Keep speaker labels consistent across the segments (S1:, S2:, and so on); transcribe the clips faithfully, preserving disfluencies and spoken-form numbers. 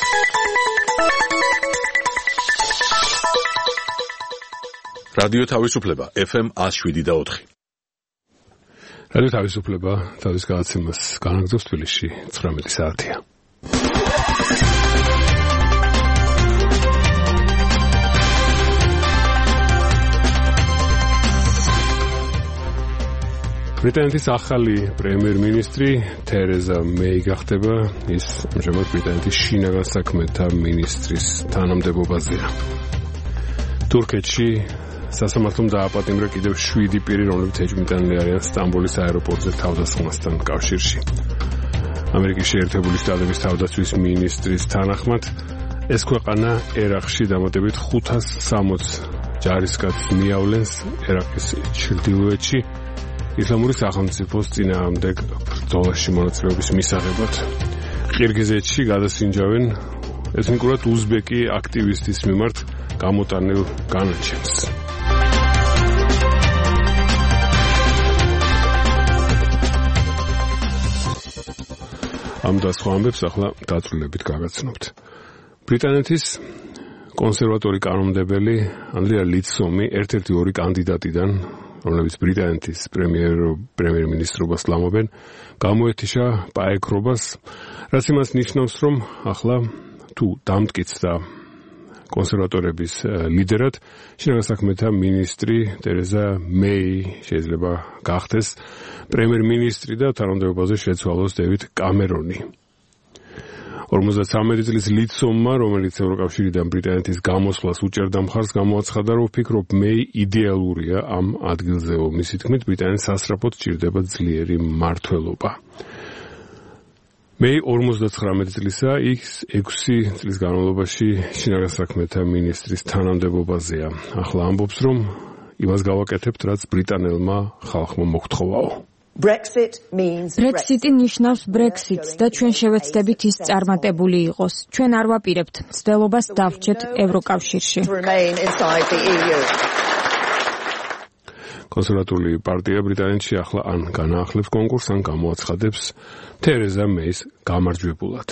S1: რადიო თავისუფლება ეფ ემ one oh seven და four.
S2: რადიო თავისუფლება თავის გადაცემას განაგრძობს თბილისში ცხრამეტი საათია. ბრიტანეთის ახალი პრემიერ-მინისტრი თერეზა მეი გახდება, ის ამჟამად ბრიტანეთის შინაგან საქმეთა მინისტრის თანამდებობაზეა. თურქეთში სასამართლომ დააპატიმრა კიდევ შვიდი პირი, რომლებიც ეჭვმიტანილი არიან სტამბოლის აეროპორტზე თავდასხმასთან კავშირში. ამერიკის შეერთებული შტატების თავდაცვის მინისტრის თანახმად, ეს ქვეყანა ერაყში დამატებით ხუთას სამოცი ჯარისკაცს მიავლენს ერაყის ჩრდილოეთში ისლამური სახელმწიფოს წინააღმდეგ ბრძოლაში მონაწილეობის მისაღებად. ყირგიზეთში გადასინჯავენ ეთნიკურად უზბეკი აქტივისტის მიმართ გამოტანილ განაჩენს. ამ და სხვა ამბებს ახლა დაწვრილებით გაგაცნობთ. ბრიტანეთის კონსერვატორი კანონმდებელი ანდრია ლიცომი ერთ-ერთი ორი კანდიდატიდან, რომლებიც ბრიტანეთის პრემიერ პრემიერ-მინისტრობას ლამობენ, გამოეთიშა პაექრობას, რაც იმას ნიშნავს, რომ ახლა თუ დამტკიცდა კონსერვატორების ლიდერად, შინაგან საქმეთა მინისტრი ტერეზა მეი შეიძლება გახდეს პრემიერ-მინისტრი და თანამდებობაზე შეცვალოს დევიდ კამერონი. ორმოცდათვრამეტი წლის ლიცომმა, რომელიც ევროკავშირიდან ბრიტანეთის გამოსვლას უჭერდა მხარს, გამოაცხადა, რომ ვფიქრობ, მეი იდეალურია ამ ადგილზეო. მისი თქმით, ბრიტანეთს სასწრაფოდ სჭირდება ძლიერი მმართველობა. მეი ორმოცდათვრამეტი წლისა, ის ექვსი წლის განმავლობაში შინაგან საქმეთა მინისტრის თანამდებობაზეა. ახლა ამბობს, რომ იმას გავაკეთებთ, რაც ბრიტანელმა ხალხმა მოგვთხოვაო.
S3: ბრექსიტი ნიშნავს ბრექსიტს და ჩვენ შევეცდებით ის წარმატებული იყოს. ჩვენ არ ვაპირებთ მცდელობას დავრჩეთ ევროკავშირში.
S2: კონსერვატიული პარტია ბრიტანეთში ახლა ან განაახლებს კონკურსს, ან გამოაცხადებს თერეზა მეის გამარჯვებულად.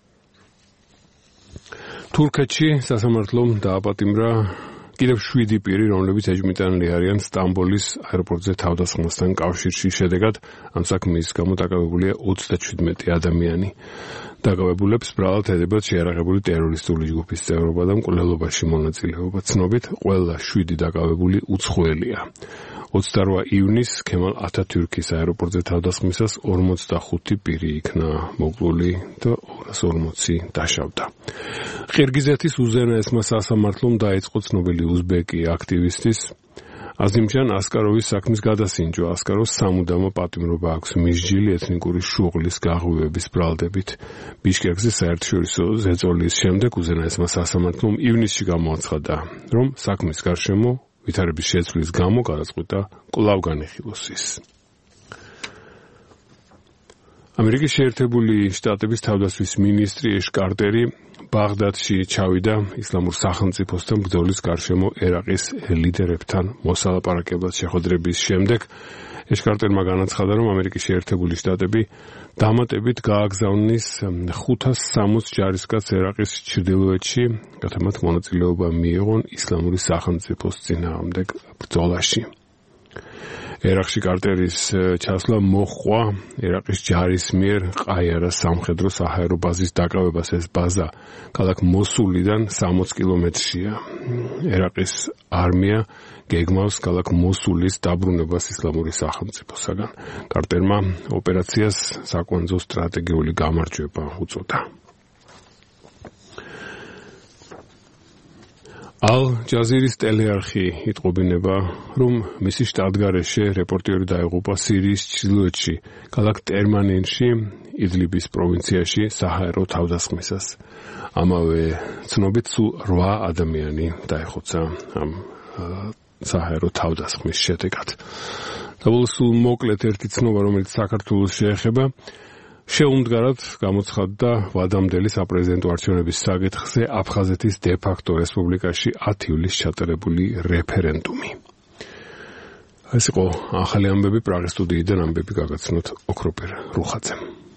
S2: თურქეთში სასამართლომ დააპატიმრა კიდევ შვიდი პირი, რომლებიც ეჭვმიტანილი არიან სტამბოლის აეროპორტზე თავდასხმასთან კავშირში. შედეგად ამ საქმის გამო დაკავებულია ოცდაჩვიდმეტი ადამიანი. დაკავებულებს ბრალად ედებათ შეიარაღებული ტერორისტული ჯგუფის წევრობა და მკვლელობაში მონაწილეობა. ცნობით, ყველა შვიდი დაკავებული უცხოელია. ოცდარვა ივნისს ქემალ ათათურქის აეროპორტზე თავდასხმისას ორმოცდახუთი პირი იქნა მოკლული და ორას ორმოცი დაშავდა. ყირგიზეთის უზენაესმა სასამართლომ დაიწყო ცნობილი უზბეკი აქტივისტის აზიმჯან ასკაროვის საქმის გადასინჯვა. ასკაროვს სამუდამო პატიმრობა აქვს მისჯილი ეთნიკური შუღლის გაღვივების ბრალდებით. ბიშკეკზე საერთაშორისო ზეწოლის შემდეგ უზენაესმა სასამართლომ ივნისში გამოაცხადა, რომ საქმის გარშემო ვითარების შეცვლის გამო გადაწყვიტა კვლავ განეხილოს ის. ამერიკის შეერთებული შტატების თავდაცვის მინისტრი ეშ კარტერი ბაღდადში ჩავიდა ისლამურ სახელმწიფოსთან ბრძოლის გარშემო ერაყის ლიდერებთან მოსალაპარაკებლად შეხვედრების შემდეგ. ეშ კარტერმა განაცხადა, რომ ამერიკის შეერთებული შტატები დამატებით გააგზავნის ხუთას სამოცი ჯარისკაცს ერაყის ჩრდილოეთში, რათა მათ მონაწილეობა მიიღონ ისლამური სახელმწიფოს წინააღმდეგ ბრძოლაში. ერაყში კარტერის ჩასვლა მოჰყვა ერაყის ჯარის მიერ ყაიარას სამხედრო საჰაერო ბაზის დაკავებას. ეს ბაზა ქალაქ მოსულიდან სამოცი კილომეტრშია. ერაყის არმია გეგმავს ქალაქ მოსულის დაბრუნებას ისლამური სახელმწიფოსაგან. კარტერმა ოპერაციას საკვანძო სტრატეგიული გამარჯვება უწოდა. ალ-ჯაზირის ტელეარხი იტყობინება, რომ მისი შტატგარეშე რეპორტიორი დაიღუპა სირიის ჩრდილოეთში, ქალაქ ტერმანენში, იდლიბის პროვინციაში საჰაერო თავდასხმისას. ამავე ცნობით სულ რვა ადამიანი დაიხოცა ამ საჰაერო თავდასხმის შედეგად. დაბოლოს სულ მოკლედ ერთი ცნობა, რომელიც საქართველოს შეეხება, შეუმდგარად გამოცხადდა ვადამდელი საპრეზიდენტო არჩევნების საკითხზე აფხაზეთის დე-ფაქტო რესპუბლიკაში ათი ივლისს ჩატარებული რეფერენდუმი. ეს იყო ახალი ამბები პრაღის სტუდიიდან, ამბები გაგაცნოთ ოქროპერ რუხაძემ.